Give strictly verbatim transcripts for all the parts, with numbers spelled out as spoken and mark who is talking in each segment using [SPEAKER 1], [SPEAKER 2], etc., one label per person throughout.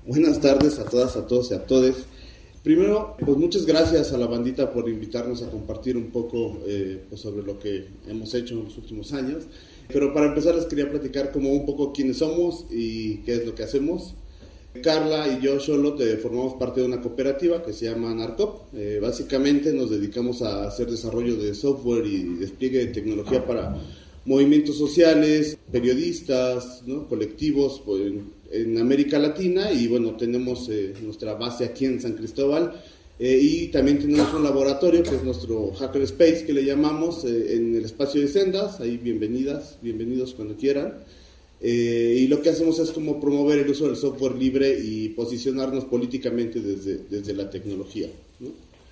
[SPEAKER 1] Buenas tardes a todas, a todos y a todes. Primero, pues muchas gracias a la bandita por invitarnos a compartir un poco eh, pues sobre lo que hemos hecho en los últimos años. Pero para empezar les quería platicar como un poco quiénes somos y qué es lo que hacemos. Carla y yo, Xolot, eh, formamos parte de una cooperativa que se llama Narcop. Eh, básicamente nos dedicamos a hacer desarrollo de software y despliegue de tecnología para movimientos sociales, periodistas, ¿no? colectivos pues, en, en América Latina, y bueno, tenemos eh, nuestra base aquí en San Cristóbal, eh, y también tenemos un laboratorio que es nuestro Hacker Space, que le llamamos, eh, en el espacio de Sendas. Ahí bienvenidas, bienvenidos cuando quieran. Eh, y lo que hacemos es como promover el uso del software libre y posicionarnos políticamente desde, desde la tecnología, ¿no?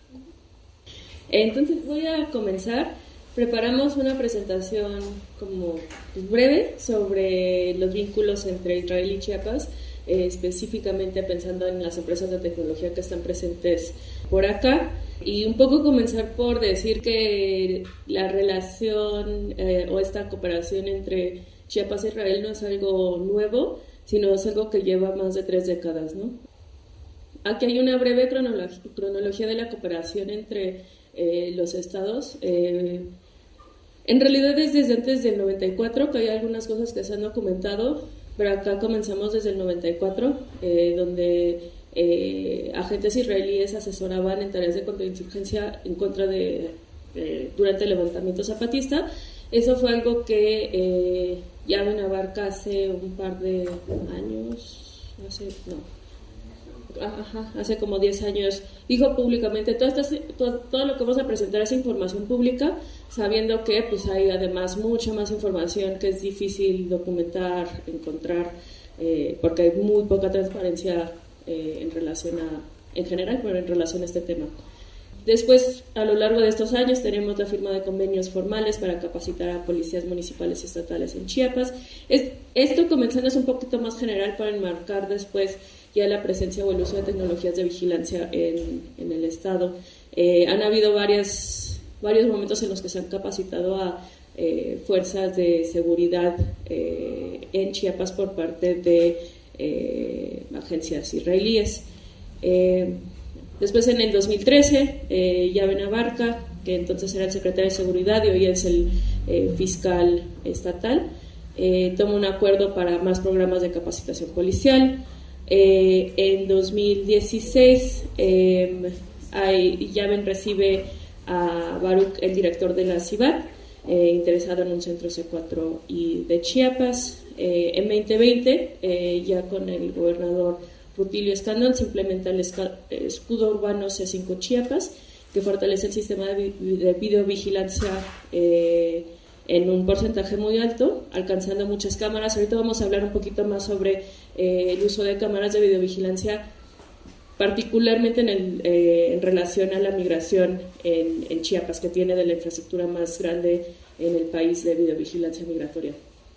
[SPEAKER 2] Entonces voy a comenzar. Preparamos una presentación como pues, breve sobre los vínculos entre Israel y Chiapas, eh, específicamente pensando en las empresas de tecnología que están presentes por acá, y un poco comenzar por decir que la relación eh, o esta cooperación entre Chiapas e Israel no es algo nuevo, sino es algo que lleva más de tres décadas, ¿no? Aquí hay una breve cronología, cronología de la cooperación entre eh, los estados. Eh, En realidad es desde antes del noventa y cuatro, que hay algunas cosas que se han documentado, pero acá comenzamos desde el noventa y cuatro, eh, donde eh, agentes israelíes asesoraban en tareas de contrainsurgencia en contra de, eh, durante el levantamiento zapatista. Eso fue algo que eh, Yavin abarca hace un par de años, hace, no, Ajá, hace como diez años, dijo públicamente, todo, esto, todo, todo lo que vamos a presentar es información pública, sabiendo que pues hay además mucha más información que es difícil documentar, encontrar, eh, porque hay muy poca transparencia eh, en relación a, en general, pero en relación a este tema. Después, a lo largo de estos años, tenemos la firma de convenios formales para capacitar a policías municipales y estatales en Chiapas. Es, esto comenzando es un poquito más general para enmarcar después ya la presencia o el uso de tecnologías de vigilancia en, en el Estado. Eh, han habido varias, varios momentos en los que se han capacitado a eh, fuerzas de seguridad eh, en Chiapas por parte de eh, agencias israelíes. Eh, Después, en el dos mil trece, eh, Yavin Abarca, que entonces era el secretario de Seguridad y hoy es el eh, fiscal estatal, eh, toma un acuerdo para más programas de capacitación policial. Eh, en dos mil dieciséis, eh, hay, Yavin recibe a Baruch, el director de la CIVAT, eh, interesado en un centro C cuatro I de Chiapas. Eh, en veinte veinte, eh, ya con el gobernador Rutilio Escandón, se implementa el escudo urbano C cinco Chiapas, que fortalece el sistema de, vi- de videovigilancia eh, en un porcentaje muy alto, alcanzando muchas cámaras. Ahorita vamos a hablar un poquito más sobre eh, el uso de cámaras de videovigilancia, particularmente en, el, eh, en relación a la migración en, en Chiapas, que tiene de la infraestructura más grande en el país de videovigilancia migratoria.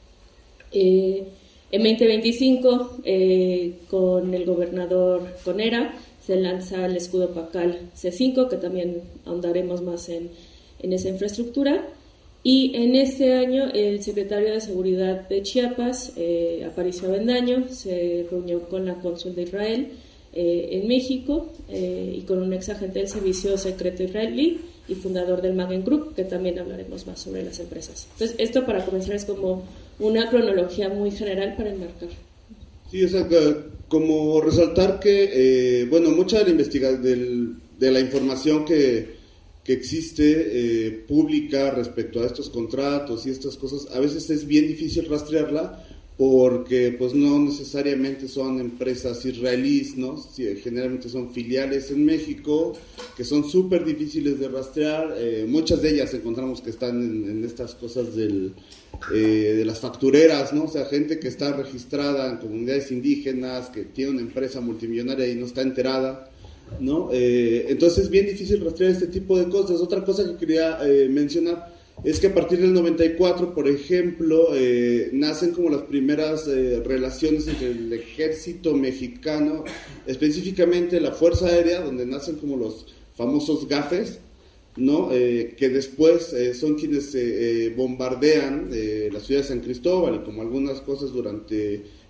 [SPEAKER 2] Eh, En veinte veinticinco, eh, con el gobernador Conera, se lanza el escudo Pacal C cinco, que también ahondaremos más en, en esa infraestructura. Y en ese año, el secretario de Seguridad de Chiapas, eh, Aparicio Avendaño, se reunió con la cónsul de Israel eh, en México eh, y con un ex agente del servicio secreto israelí y fundador del Magen Group, que también hablaremos más sobre las empresas. Entonces, esto para comenzar es como una cronología muy general para enmarcar.
[SPEAKER 1] Sí, o sea, que, como resaltar que, eh, bueno, mucha de la investigación, de la información que, que existe eh, pública respecto a estos contratos y estas cosas, a veces es bien difícil rastrearla porque pues no necesariamente son empresas israelíes, ¿no? Sí, generalmente son filiales en México que son súper difíciles de rastrear. Eh, muchas de ellas encontramos que están en, en estas cosas del, eh, de las factureras, ¿no? O sea, gente que está registrada en comunidades indígenas, que tiene una empresa multimillonaria y no está enterada, ¿no? Eh, entonces es bien difícil rastrear este tipo de cosas. Otra cosa que quería eh, mencionar es que a partir del noventa y cuatro, por ejemplo, eh, nacen como las primeras eh, relaciones entre el ejército mexicano, específicamente la Fuerza Aérea, donde nacen como los famosos GAFES, ¿no? Eh, que después eh, son quienes eh, eh, bombardean eh, la ciudad de San Cristóbal y como algunas cosas durante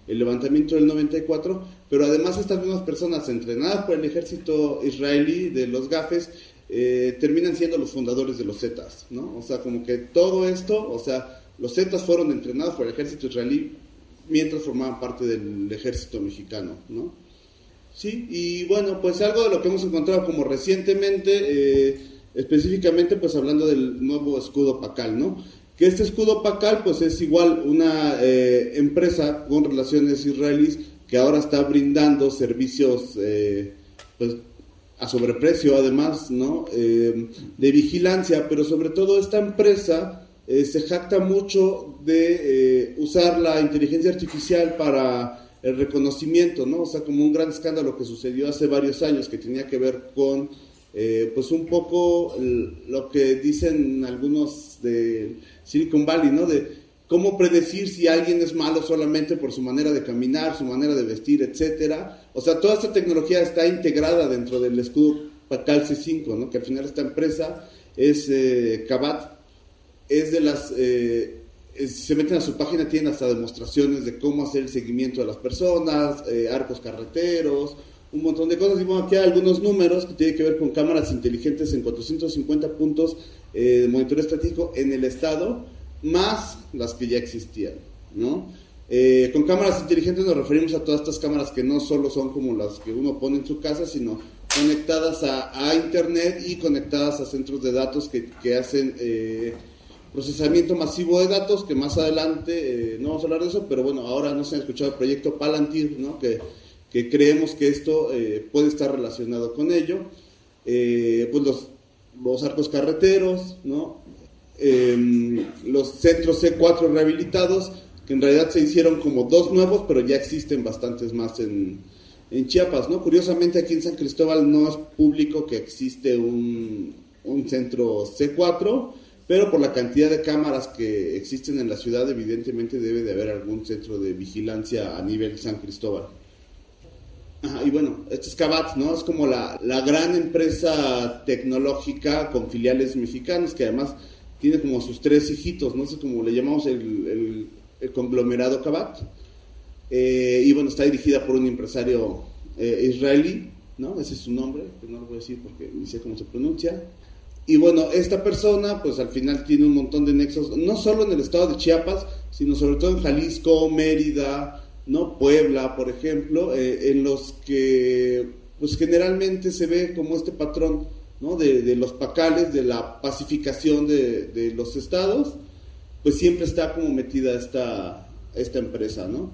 [SPEAKER 1] el levantamiento del noventa y cuatro, pero además estas mismas personas entrenadas por el ejército israelí de los Gafes eh, terminan siendo los fundadores de los Zetas, ¿no? O sea, como que todo esto, o sea, los Zetas fueron entrenados por el ejército israelí mientras formaban parte del ejército mexicano, ¿no? Sí, y bueno, pues algo de lo que hemos encontrado como recientemente, eh, específicamente pues hablando del nuevo escudo Pacal, ¿no? Que este escudo Pacal pues es igual una eh, empresa con relaciones israelíes que ahora está brindando servicios eh, pues a sobreprecio además, ¿no? Eh, de vigilancia, pero sobre todo esta empresa eh, se jacta mucho de eh, usar la inteligencia artificial para el reconocimiento, ¿no? O sea, como un gran escándalo que sucedió hace varios años que tenía que ver con, eh, pues un poco lo que dicen algunos de Silicon Valley, ¿no? De cómo predecir si alguien es malo solamente por su manera de caminar, su manera de vestir, etcétera. O sea, toda esta tecnología está integrada dentro del escudo Pacal C cinco, ¿no? Que al final esta empresa es eh, Cabat, es de las... Eh, se meten a su página, tienen hasta demostraciones de cómo hacer el seguimiento de las personas, eh, arcos carreteros, un montón de cosas. Y bueno, aquí hay algunos números que tienen que ver con cámaras inteligentes en cuatrocientos cincuenta puntos eh, de monitoreo estático en el estado, más las que ya existían, ¿no? Eh, con cámaras inteligentes nos referimos a todas estas cámaras que no solo son como las que uno pone en su casa, sino conectadas a, a internet y conectadas a centros de datos que, que hacen... Eh, procesamiento masivo de datos, que más adelante eh, no vamos a hablar de eso, pero bueno, ahora no se ha escuchado el proyecto Palantir, ¿no? que, que creemos que esto eh, puede estar relacionado con ello. Eh, pues los, los arcos carreteros, ¿no? Eh, los centros C cuatro rehabilitados, que en realidad se hicieron como dos nuevos, pero ya existen bastantes más en, en Chiapas, ¿no? Curiosamente aquí en San Cristóbal no es público que existe un, un centro C cuatro, pero por la cantidad de cámaras que existen en la ciudad, evidentemente debe de haber algún centro de vigilancia a nivel San Cristóbal. Ajá, y bueno, este es Cabat, ¿no? Es como la, la gran empresa tecnológica con filiales mexicanos, que además tiene como sus tres hijitos, no sé cómo le llamamos el, el, el conglomerado Cabat. Eh, y bueno, está dirigida por un empresario eh, israelí, ¿no? Ese es su nombre, que no lo voy a decir porque ni sé cómo se pronuncia. Y bueno, esta persona pues al final tiene un montón de nexos, no solo en el estado de Chiapas, sino sobre todo en Jalisco, Mérida, ¿no? Puebla, por ejemplo, eh, en los que pues generalmente se ve como este patrón, ¿no? de, de los pacales, de la pacificación de, de los estados, pues siempre está como metida esta, esta empresa, ¿no?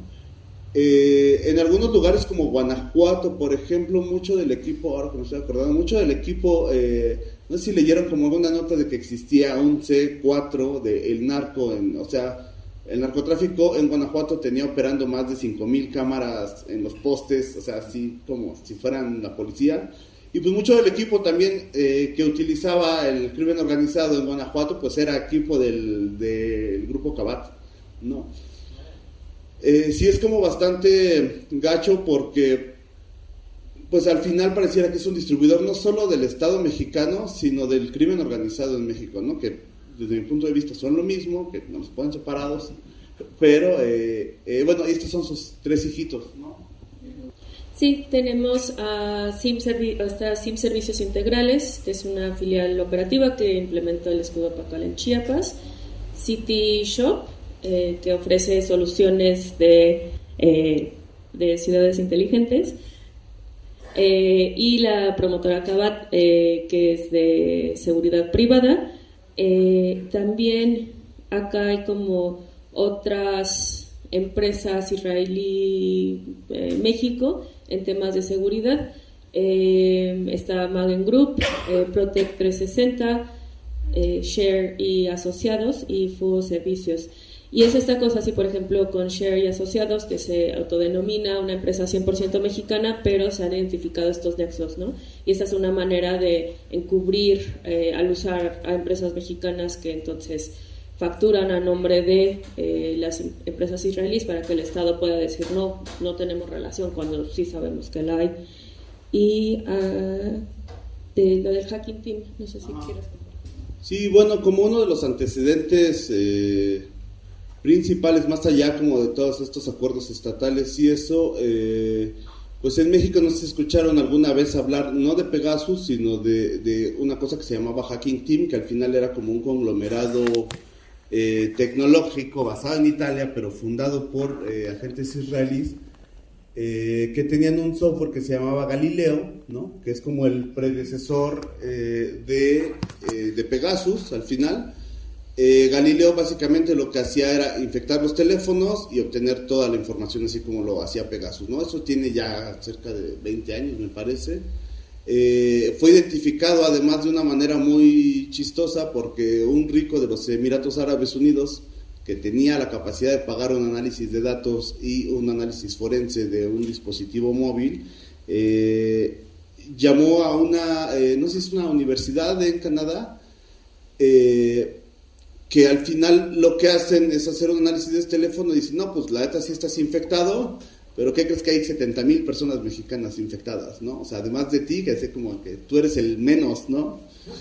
[SPEAKER 1] Eh, en algunos lugares como Guanajuato, por ejemplo, mucho del equipo, ahora que me estoy acordando, mucho del equipo, eh, no sé si leyeron como alguna nota de que existía un C cuatro de el narco, en, o sea, el narcotráfico en Guanajuato tenía operando más de cinco mil cámaras en los postes, o sea, así como si fueran la policía. Y pues mucho del equipo también eh, que utilizaba el crimen organizado en Guanajuato, pues era equipo del, del grupo Cabat, ¿no? Eh, sí es como bastante gacho porque pues al final pareciera que es un distribuidor no solo del Estado mexicano, sino del crimen organizado en México, ¿no? Que desde mi punto de vista son lo mismo, que nos ponen separados, pero eh, eh, bueno, estos son sus tres hijitos, ¿no?
[SPEAKER 2] Sí, tenemos a SIM, Servi- hasta SIM Servicios Integrales, que es una filial operativa que implementó el escudo Pacal en Chiapas, City Shop, eh, que ofrece soluciones de, eh, de ciudades inteligentes, eh, y la promotora Cabat, eh, que es de seguridad privada. Eh, también acá hay como otras empresas israelí eh, México en temas de seguridad. Eh, está Magen Group, eh, Protect trescientos sesenta, eh, Share y Asociados y Fugo Servicios. Y es esta cosa así, por ejemplo, con Share y Asociados, que se autodenomina una empresa cien por ciento mexicana, pero se han identificado estos nexos, ¿no? Y esta es una manera de encubrir eh, al usar a empresas mexicanas que entonces facturan a nombre de eh, las empresas israelíes para que el Estado pueda decir no, no tenemos relación, cuando sí sabemos que la hay. Y uh, de lo del Hacking Team, no sé si ah. quieres.
[SPEAKER 1] Sí, bueno, como uno de los antecedentes... Eh... principales, más allá como de todos estos acuerdos estatales y eso, eh, pues en México no se escucharon alguna vez hablar, no de Pegasus, sino de, de una cosa que se llamaba Hacking Team, que al final era como un conglomerado eh, tecnológico basado en Italia, pero fundado por eh, agentes israelíes, eh, que tenían un software que se llamaba Galileo, ¿no? Que es como el predecesor eh, de, eh, de Pegasus al final. Eh, Galileo básicamente lo que hacía era infectar los teléfonos y obtener toda la información así como lo hacía Pegasus, ¿no? Eso tiene ya cerca de veinte años, me parece. Eh, fue identificado además de una manera muy chistosa porque un rico de los Emiratos Árabes Unidos, que tenía la capacidad de pagar un análisis de datos y un análisis forense de un dispositivo móvil, eh, llamó a una, eh, no sé si es una universidad en Canadá, eh, que al final lo que hacen es hacer un análisis de este teléfono y dicen, no, pues la neta sí estás infectado, pero ¿qué crees que hay setenta mil personas mexicanas infectadas, ¿no? O sea, además de ti, que hace como que tú eres el menos, ¿no?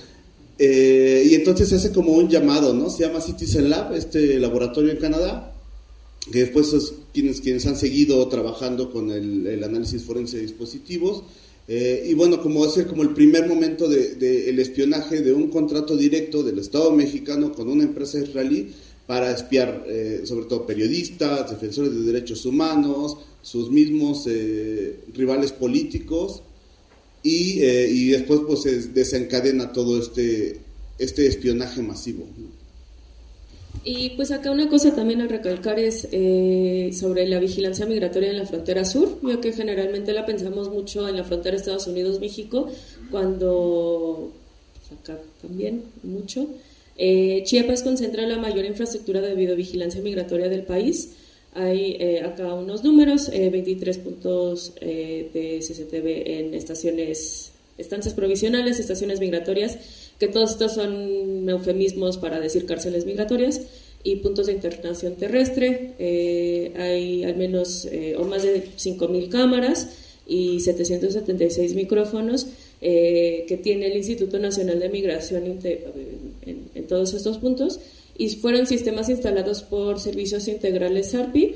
[SPEAKER 1] Eh, y entonces se hace como un llamado, ¿no? Se llama Citizen Lab, este laboratorio en Canadá, que después es quienes, quienes han seguido trabajando con el, el análisis forense de dispositivos. Eh, y bueno, como es como el primer momento del de, de espionaje de un contrato directo del Estado mexicano con una empresa israelí para espiar eh, sobre todo periodistas, defensores de derechos humanos, sus mismos eh, rivales políticos, y, eh, y después pues se desencadena todo este, este espionaje masivo.
[SPEAKER 2] Y pues acá una cosa también a recalcar es eh, sobre la vigilancia migratoria en la frontera sur, ya que generalmente la pensamos mucho en la frontera Estados Unidos-México, cuando pues acá también mucho. Eh, Chiapas concentra la mayor infraestructura de videovigilancia migratoria del país. Hay eh, acá unos números, eh, veintitrés puntos eh, de C C T V en estaciones, estancias provisionales, estaciones migratorias, que todos estos son eufemismos para decir cárceles migratorias, y puntos de internación terrestre. Eh, hay al menos eh, o más de cinco mil cámaras y setecientos setenta y seis micrófonos eh, que tiene el Instituto Nacional de Migración en, en todos estos puntos, y fueron sistemas instalados por Servicios Integrales ARPI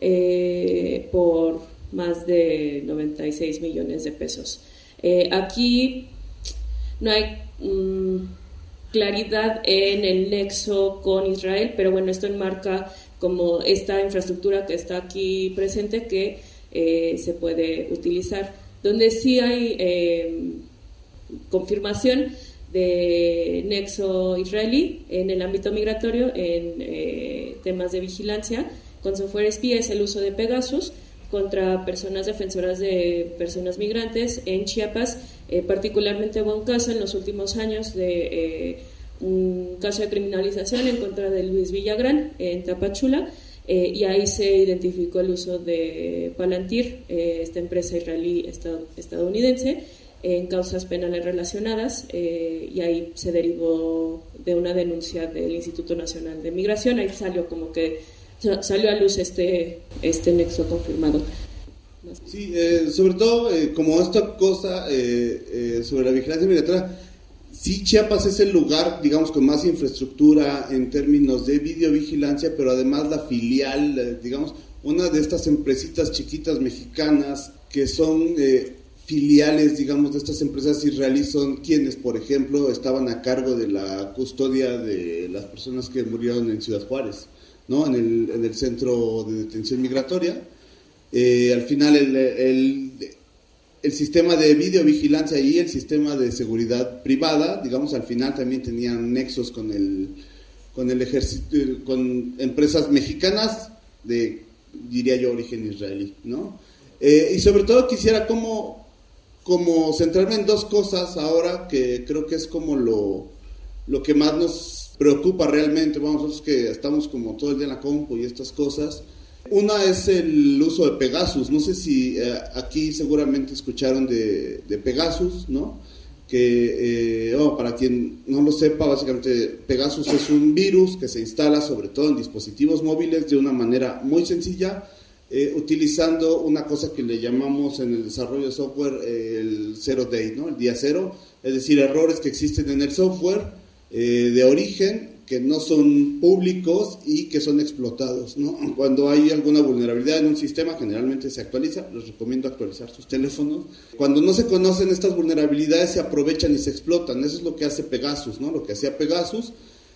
[SPEAKER 2] eh, por más de noventa y seis millones de pesos. Eh, aquí no hay um, claridad en el nexo con Israel, pero bueno, esto enmarca como esta infraestructura que está aquí presente que eh, se puede utilizar. Donde sí hay eh, confirmación de nexo israelí en el ámbito migratorio, en eh, temas de vigilancia con software espía, es el uso de Pegasus contra personas defensoras de personas migrantes en Chiapas. Eh, particularmente hubo un caso en los últimos años de eh, un caso de criminalización en contra de Luis Villagrán en Tapachula, eh, y ahí se identificó el uso de Palantir, eh, esta empresa israelí estad- estadounidense, en causas penales relacionadas, eh, y ahí se derivó de una denuncia del Instituto Nacional de Migración. Ahí salió como que salió a luz este, este nexo confirmado.
[SPEAKER 1] Sí, eh, sobre todo eh, como esta cosa eh, eh, sobre la vigilancia migratoria, sí, Chiapas es el lugar, digamos, con más infraestructura en términos de videovigilancia, pero además la filial, eh, digamos, una de estas empresitas chiquitas mexicanas que son eh, filiales, digamos, de estas empresas israelíes, son quienes, por ejemplo, estaban a cargo de la custodia de las personas que murieron en Ciudad Juárez, ¿no? En el, en el centro de detención migratoria. Eh, al final el, el, el sistema de videovigilancia y el sistema de seguridad privada, digamos, al final también tenían nexos con el, con el ejército, con empresas mexicanas de, diría yo, origen israelí, ¿no? Eh, y sobre todo quisiera como, como centrarme en dos cosas ahora que creo que es como lo, lo que más nos preocupa realmente. Vamos, nosotros que estamos como todo el día en la compu y estas cosas. Una es el uso de Pegasus. No sé si eh, aquí seguramente escucharon de, de Pegasus, ¿no? Que, eh, oh, para quien no lo sepa, básicamente Pegasus es un virus que se instala sobre todo en dispositivos móviles de una manera muy sencilla, eh, utilizando una cosa que le llamamos en el desarrollo de software eh, el zero day, ¿no? El día cero, es decir, errores que existen en el software eh, de origen que no son públicos y que son explotados, ¿no? Cuando hay alguna vulnerabilidad en un sistema, generalmente se actualiza. Les recomiendo actualizar sus teléfonos. Cuando no se conocen estas vulnerabilidades, se aprovechan y se explotan. Eso es lo que hace Pegasus, ¿no? Lo que hacía Pegasus.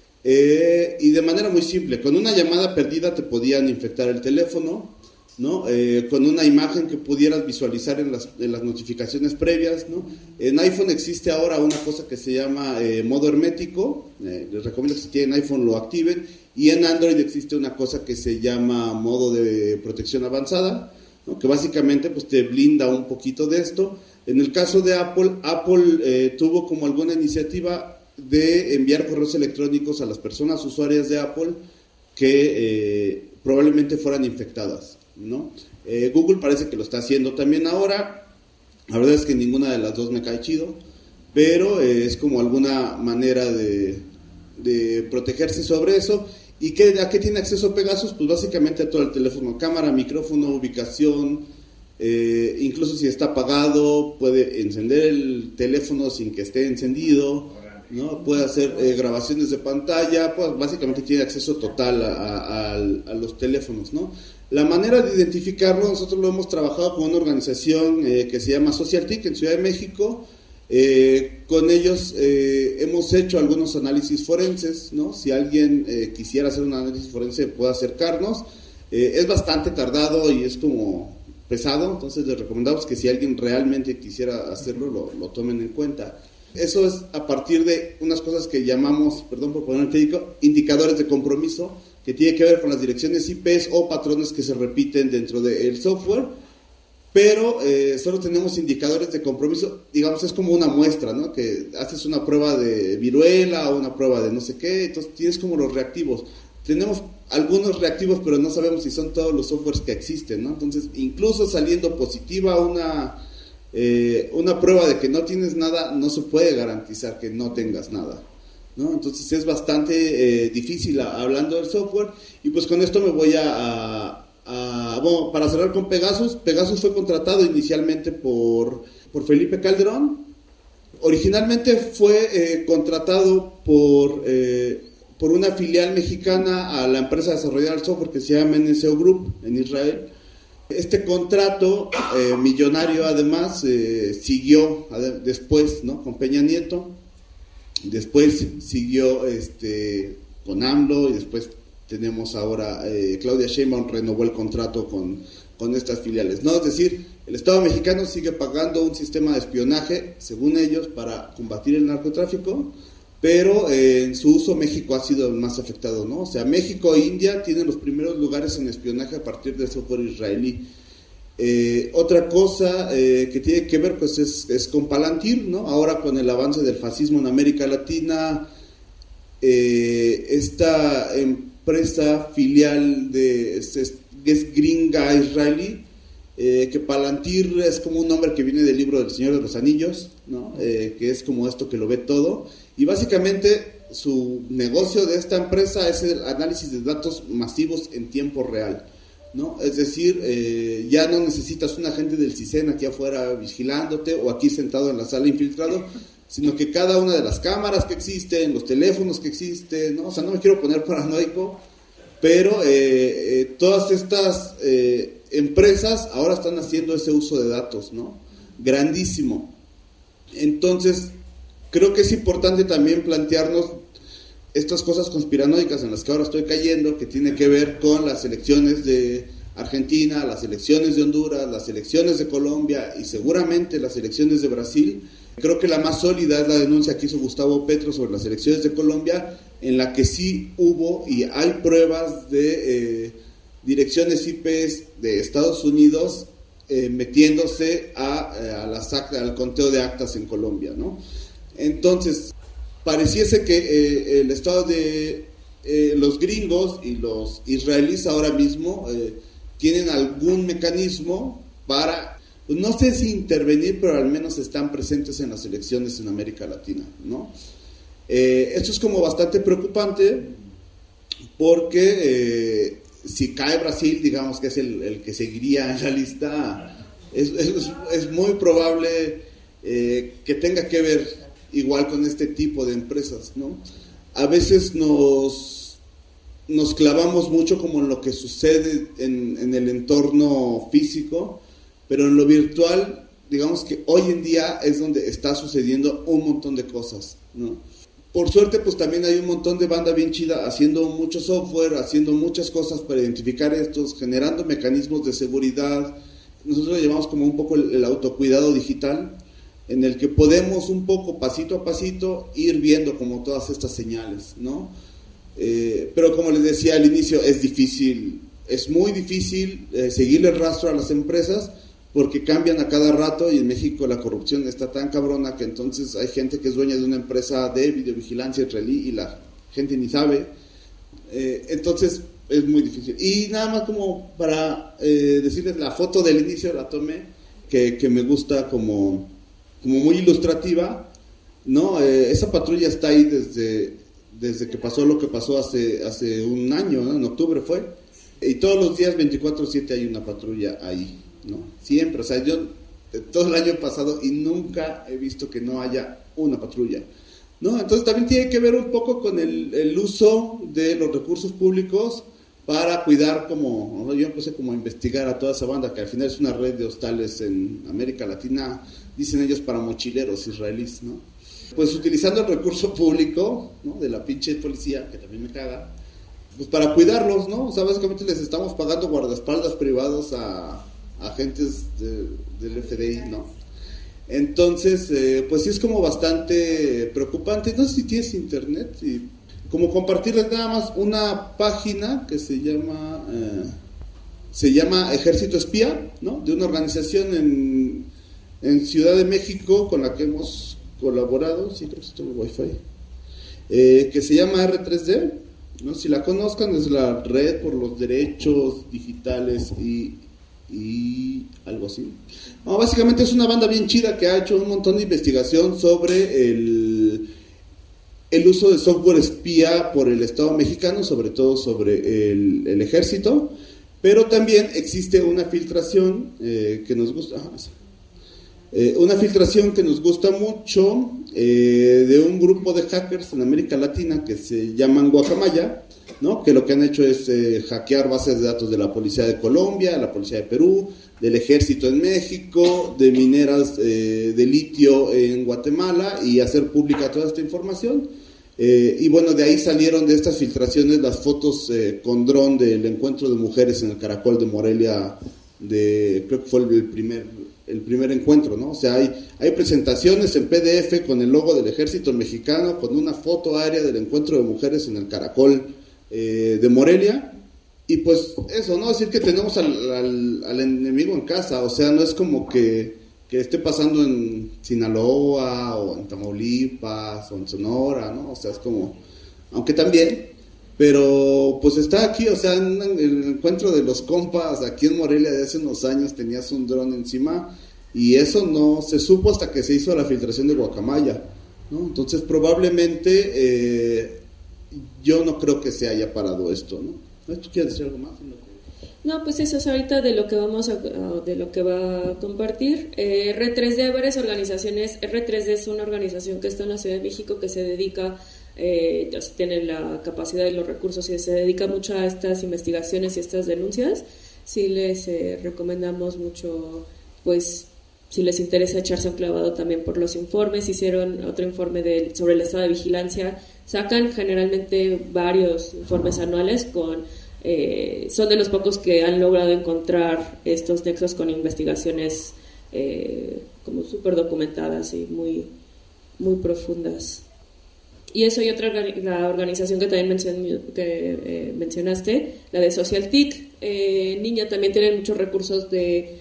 [SPEAKER 1] Eh, y de manera muy simple, con una llamada perdida te podían infectar el teléfono, ¿no? Eh, con una imagen que pudieras visualizar en las, en las notificaciones previas, ¿no? En iPhone existe ahora una cosa que se llama eh, modo hermético. Eh, les recomiendo que si tienen iPhone lo activen. Y en Android existe una cosa que se llama modo de protección avanzada, ¿no? Que básicamente pues te blinda un poquito de esto. En el caso de Apple, Apple eh, tuvo como alguna iniciativa de enviar correos electrónicos a las personas usuarias de Apple que eh, probablemente fueran infectadas, ¿no? Eh, Google parece que lo está haciendo también ahora. La verdad es que ninguna de las dos me cae chido, pero eh, es como alguna manera de, de protegerse sobre eso. ¿Y qué, a qué tiene acceso Pegasus? Pues básicamente a todo el teléfono: cámara, micrófono, ubicación, eh, incluso si está apagado puede encender el teléfono sin que esté encendido, ¿no? Puede hacer eh, grabaciones de pantalla. Pues básicamente tiene acceso total a, a, a, a los teléfonos, ¿no? La manera de identificarlo, nosotros lo hemos trabajado con una organización eh, que se llama SocialTIC en Ciudad de México. Eh, con ellos eh, hemos hecho algunos análisis forenses, ¿no? Si alguien eh, quisiera hacer un análisis forense puede acercarnos. Eh, es bastante tardado y es como pesado, entonces les recomendamos que si alguien realmente quisiera hacerlo lo, lo tomen en cuenta. Eso es a partir de unas cosas que llamamos, perdón por poner el técnico, indicadores de compromiso, que tiene que ver con las direcciones I P o patrones que se repiten dentro del software, pero eh, solo tenemos indicadores de compromiso. Digamos, es como una muestra, ¿no? Que haces una prueba de viruela o una prueba de no sé qué, entonces tienes como los reactivos. Tenemos algunos reactivos, pero no sabemos si son todos los softwares que existen, ¿no? Entonces, incluso saliendo positiva una... Eh, una prueba de que no tienes nada, no se puede garantizar que no tengas nada, ¿no? Entonces es bastante eh, difícil a, hablando del software. Y pues con esto me voy a, a, a bueno, para cerrar con Pegasus. Pegasus fue contratado inicialmente por, por Felipe Calderón. Originalmente fue eh, contratado por eh, por una filial mexicana a la empresa desarrolladora del software que se llama N S O Group en Israel. Este contrato eh, millonario además eh, siguió ade- después, ¿no? Con Peña Nieto, después siguió este con AMLO y después tenemos ahora eh, Claudia Sheinbaum renovó el contrato con, con estas filiales, ¿no? Es decir, el Estado mexicano sigue pagando un sistema de espionaje, según ellos, para combatir el narcotráfico, pero eh, en su uso México ha sido el más afectado, ¿no? O sea, México e India tienen los primeros lugares en espionaje a partir del software israelí. Eh, otra cosa eh, que tiene que ver pues es, es con Palantir, ¿no? Ahora con el avance del fascismo en América Latina, eh, esta empresa filial de es, es, es gringa israelí, eh, que Palantir es como un nombre que viene del libro del Señor de los Anillos, ¿no? Eh, que es como esto que lo ve todo. Y básicamente su negocio de esta empresa es el análisis de datos masivos en tiempo real, ¿no? Es decir, eh, ya no necesitas un agente del CISEN aquí afuera vigilándote o aquí sentado en la sala infiltrado, sino que cada una de las cámaras que existen, los teléfonos que existen, ¿no? O sea, no me quiero poner paranoico, pero eh, eh, todas estas eh, empresas ahora están haciendo ese uso de datos, ¿no? Grandísimo. Entonces, creo que es importante también plantearnos estas cosas conspiranoicas en las que ahora estoy cayendo, que tiene que ver con las elecciones de Argentina, las elecciones de Honduras, las elecciones de Colombia y seguramente las elecciones de Brasil. Creo que la más sólida es la denuncia que hizo Gustavo Petro sobre las elecciones de Colombia, en la que sí hubo y hay pruebas de eh, direcciones I P de Estados Unidos eh, metiéndose a, a las actas, al conteo de actas en Colombia, ¿no? Entonces, pareciese que eh, el estado de eh, los gringos y los israelíes ahora mismo eh, tienen algún mecanismo para, pues no sé si intervenir, pero al menos están presentes en las elecciones en América Latina, ¿no? Eh, esto es como bastante preocupante porque eh, si cae Brasil, digamos que es el, el que seguiría en la lista, es, es, es muy probable eh, que tenga que ver igual con este tipo de empresas, ¿no? a veces nos, nos clavamos mucho como en lo que sucede en, en el entorno físico, pero en lo virtual, digamos que hoy en día es donde está sucediendo un montón de cosas, ¿no? Por suerte, pues también hay un montón de banda bien chida haciendo mucho software, haciendo muchas cosas para identificar estos, generando mecanismos de seguridad. Nosotros lo llamamos como un poco el, el autocuidado digital, en el que podemos un poco, pasito a pasito, ir viendo como todas estas señales, ¿no? Eh, pero como les decía al inicio, es difícil, es muy difícil eh, seguirle el rastro a las empresas, porque cambian a cada rato y en México la corrupción está tan cabrona que entonces hay gente que es dueña de una empresa de videovigilancia israelí y la gente ni sabe. Eh, entonces es muy difícil. Y nada más como para eh, decirles, la foto del inicio la tomé, que, que me gusta como, como muy ilustrativa, ¿no? Eh, esa patrulla está ahí desde, desde que pasó lo que pasó hace, hace un año, ¿no? En octubre fue. Y todos los días veinticuatro siete hay una patrulla ahí, ¿no? Siempre, o sea, yo todo el año pasado y nunca he visto que no haya una patrulla, ¿no? Entonces también tiene que ver un poco con el, el uso de los recursos públicos para cuidar, como, ¿no? Yo empecé como a investigar a toda esa banda, que al final es una red de hostales en América Latina, dicen ellos, para mochileros israelíes, ¿no? Pues utilizando el recurso público, ¿no? De la pinche policía, que también me caga, pues para cuidarlos, ¿no? O sea, básicamente les estamos pagando guardaespaldas privados a agentes de, del F D I, ¿no? Entonces, eh, pues sí es como bastante preocupante. No sé si tienes internet, y como compartirles nada más una página que se llama eh, se llama Ejército Espía, ¿no? De una organización en, en Ciudad de México con la que hemos colaborado, sí, creo que tengo wifi, eh, que se llama R tres D, ¿no? Si la conozcan, es la Red por los Derechos Digitales y y algo así. No, básicamente es una banda bien chida que ha hecho un montón de investigación sobre el, el uso de software espía por el Estado mexicano, sobre todo sobre el, el ejército, pero también existe una filtración eh, que nos gusta, ajá, eh, una filtración que nos gusta mucho eh, de un grupo de hackers en América Latina que se llaman Guacamaya, ¿no? Que lo que han hecho es eh, hackear bases de datos de la Policía de Colombia, la Policía de Perú, del Ejército en México, de mineras eh, de litio en Guatemala, y hacer pública toda esta información. Eh, y bueno, de ahí salieron, de estas filtraciones, las fotos eh, con dron del encuentro de mujeres en el Caracol de Morelia, de, creo que fue el primer, el primer encuentro, ¿no? O sea, hay, hay presentaciones en P D F con el logo del Ejército Mexicano, con una foto aérea del encuentro de mujeres en el Caracol Eh, de Morelia, y pues eso, ¿no? Decir que tenemos al, al, al enemigo en casa, o sea, no es como que, que esté pasando en Sinaloa o en Tamaulipas o en Sonora, ¿no? O sea, es como, aunque también, pero pues está aquí, o sea, en el encuentro de los compas aquí en Morelia de hace unos años tenías un dron encima, y eso no se supo hasta que se hizo la filtración de Guacamaya, ¿no? Entonces probablemente eh, yo no creo que se haya parado esto, ¿no? ¿Tú quieres decir algo más?
[SPEAKER 2] No, pues eso es ahorita de lo que vamos a, de lo que va a compartir. Eh, R tres D, varias organizaciones. R tres D es una organización que está en la Ciudad de México, que se dedica, eh, o sea, tiene la capacidad y los recursos y se dedica mucho a estas investigaciones y estas denuncias. Sí les eh, recomendamos mucho, pues, si les interesa echarse un clavado también por los informes. Hicieron otro informe de, sobre el estado de vigilancia. Sacan generalmente varios informes anuales con eh, son de los pocos que han logrado encontrar estos nexos con investigaciones eh, como súper documentadas y muy, muy profundas. Y eso, y otra, la organización que también mencion, que, eh, mencionaste, la de SocialTIC, eh, Niña, también tienen muchos recursos de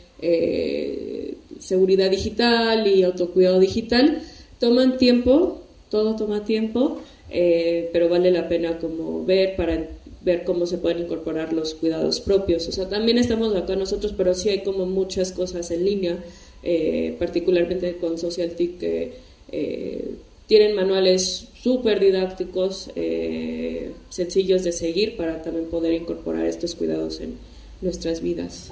[SPEAKER 2] eh, seguridad digital y autocuidado digital. Toman tiempo, todo toma tiempo, eh, pero vale la pena como ver para ver cómo se pueden incorporar los cuidados propios. O sea, también estamos acá nosotros, pero sí hay como muchas cosas en línea, eh, particularmente con SocialTIC, que eh, tienen manuales súper didácticos, eh, sencillos de seguir, para también poder incorporar estos cuidados en nuestras vidas.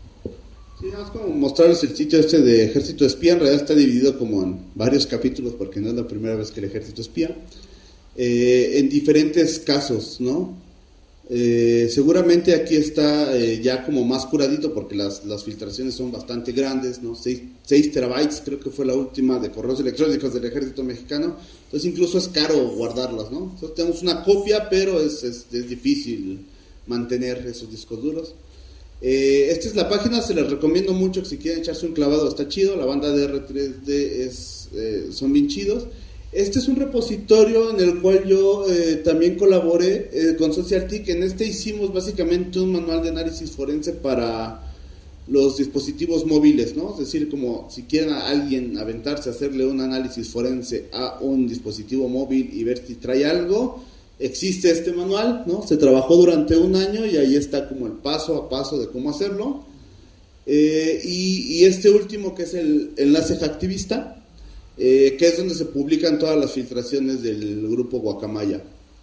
[SPEAKER 1] Sí, es como mostrarles el sitio este de Ejército Espía. En realidad está dividido como en varios capítulos, porque no es la primera vez que el Ejército espía. eh, en diferentes casos, ¿no? Eh, seguramente aquí está eh, ya como más curadito porque las, las filtraciones son bastante grandes, ¿no? seis terabytes creo que fue la última de correos electrónicos del Ejército Mexicano, entonces incluso es caro guardarlas, ¿no? Entonces tenemos una copia, pero es, es, es difícil mantener esos discos duros. Eh, esta es la página, se les recomiendo mucho que si quieren echarse un clavado, está chido, la banda de R tres D es, eh, son bien chidos. Este es un repositorio en el cual yo eh, también colaboré eh, con SocialTIC. En este hicimos básicamente un manual de análisis forense para los dispositivos móviles, ¿no? Es decir, como si quieren a alguien aventarse a hacerle un análisis forense a un dispositivo móvil y ver si trae algo, existe este manual, ¿no? Se trabajó durante un año y ahí está como el paso a paso de cómo hacerlo. Eh, y, y este último, que es el enlace hacktivista, Eh, que es donde se publican todas las filtraciones del grupo Guacamaya.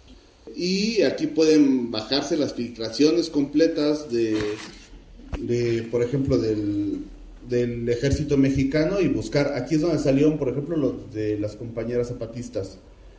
[SPEAKER 1] Y aquí pueden bajarse las filtraciones completas de, de por ejemplo, del, del Ejército Mexicano y buscar. Aquí es donde salieron, por ejemplo, los de las compañeras zapatistas.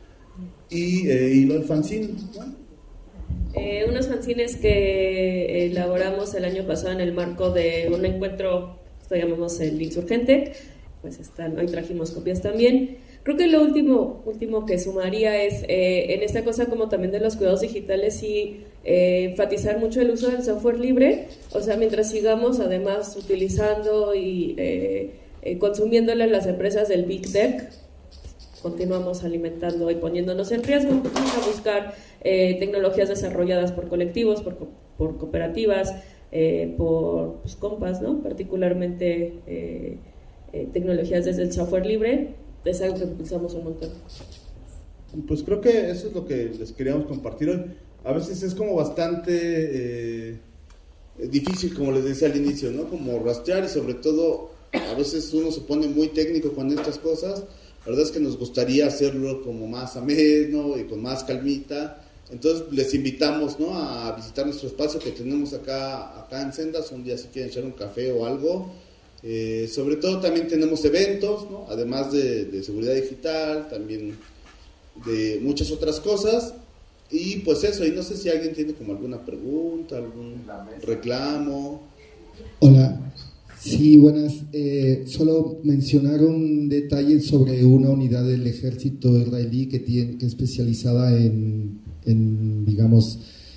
[SPEAKER 1] Y, eh, y lo del fanzine, ¿no?
[SPEAKER 2] Eh, unos fanzines que elaboramos el año pasado en el marco de un encuentro que llamamos el Insurgente. Pues están, hoy trajimos copias también. Creo que lo último, último que sumaría es eh, en esta cosa como también de los cuidados digitales y eh, enfatizar mucho el uso del software libre, o sea, mientras sigamos además utilizando y eh, eh, consumiéndole las empresas del Big Tech, continuamos alimentando y poniéndonos en riesgo. Vamos a buscar eh, tecnologías desarrolladas por colectivos, por, por cooperativas, eh, por pues, compas, ¿no? Particularmente eh, Eh, tecnologías desde el software libre, es algo que impulsamos un montón.
[SPEAKER 1] Pues creo que eso es lo que les queríamos compartir hoy. A veces es como bastante eh, difícil, como les decía al inicio, ¿no? Como rastrear, y sobre todo a veces uno se pone muy técnico con estas cosas. La verdad es que nos gustaría hacerlo como más ameno y con más calmita. Entonces les invitamos, ¿no?, a visitar nuestro espacio que tenemos acá, acá en Sendas, un día si quieren echar un café o algo. Eh, sobre todo también tenemos eventos, ¿no?, además de, de seguridad digital, también de muchas otras cosas. Y pues eso, y no sé si alguien tiene como alguna pregunta, algún reclamo.
[SPEAKER 3] Hola, sí, buenas. Eh, solo mencionar un detalle sobre una unidad del ejército israelí que tiene que es especializada en, en digamos,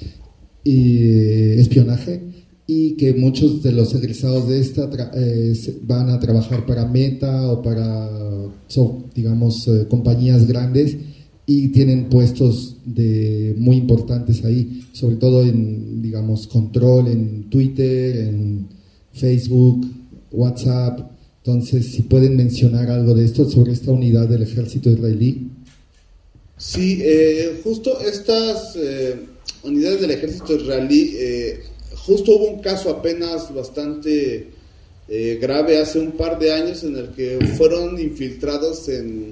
[SPEAKER 3] eh, espionaje, y que muchos de los egresados de esta tra- eh, van a trabajar para Meta o para, so, digamos, eh, compañías grandes, y tienen puestos de muy importantes ahí, sobre todo en, digamos, control en Twitter, en Facebook, WhatsApp. Entonces, si pueden mencionar algo de esto sobre esta unidad del ejército israelí.
[SPEAKER 1] Sí, eh, justo estas eh, unidades del ejército israelí, eh, justo hubo un caso apenas bastante eh, grave hace un par de años en el que fueron infiltrados en,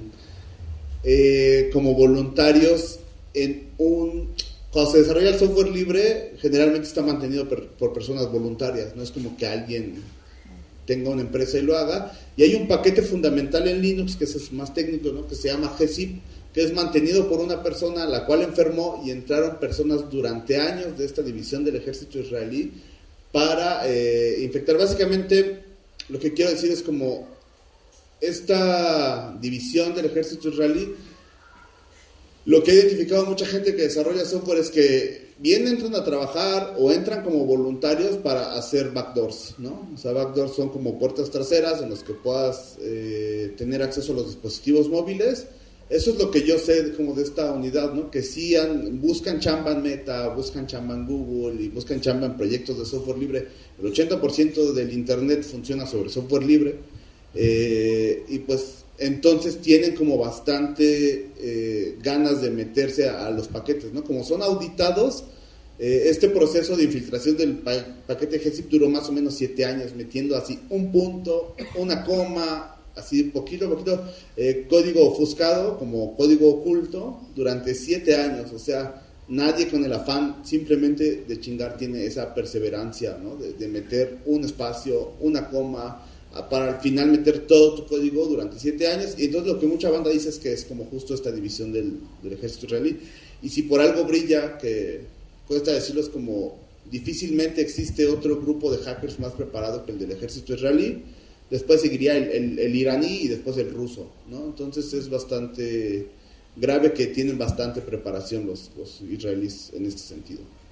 [SPEAKER 1] eh, como voluntarios en un... Cuando se desarrolla el software libre, generalmente está mantenido per, por personas voluntarias, no es como que alguien tenga una empresa y lo haga. Y hay un paquete fundamental en Linux, que es más técnico, ¿no?, que se llama G zip, que es mantenido por una persona la cual enfermó, y entraron personas durante años de esta división del ejército israelí para eh, infectar. Básicamente, lo que quiero decir es como esta división del ejército israelí, lo que ha identificado mucha gente que desarrolla software es que bien entran a trabajar o entran como voluntarios para hacer backdoors, ¿no? O sea, backdoors son como puertas traseras en las que puedas eh, tener acceso a los dispositivos móviles. Eso es lo que yo sé como de esta unidad, ¿no? Que sí han, buscan chamba en Meta, buscan chamba en Google y buscan chamba en proyectos de software libre. El ochenta por ciento del internet funciona sobre software libre, eh, y pues entonces tienen como bastante eh, ganas de meterse a, a los paquetes, ¿no? Como son auditados, eh, este proceso de infiltración del pa- paquete G zip duró más o menos siete años, metiendo así un punto, una coma, así poquito a poquito, eh, código ofuscado como código oculto durante siete años. O sea, nadie con el afán simplemente de chingar tiene esa perseverancia, ¿no?, de, de meter un espacio, una coma, para al final meter todo tu código durante siete años. Y entonces lo que mucha banda dice es que es como justo esta división del, del ejército israelí. Y si por algo brilla, que cuesta decirlo, es como difícilmente existe otro grupo de hackers más preparado que el del ejército israelí. Después seguiría el, el, el iraní y después el ruso, ¿no? Entonces es bastante grave que tienen bastante preparación los, los israelíes en este sentido.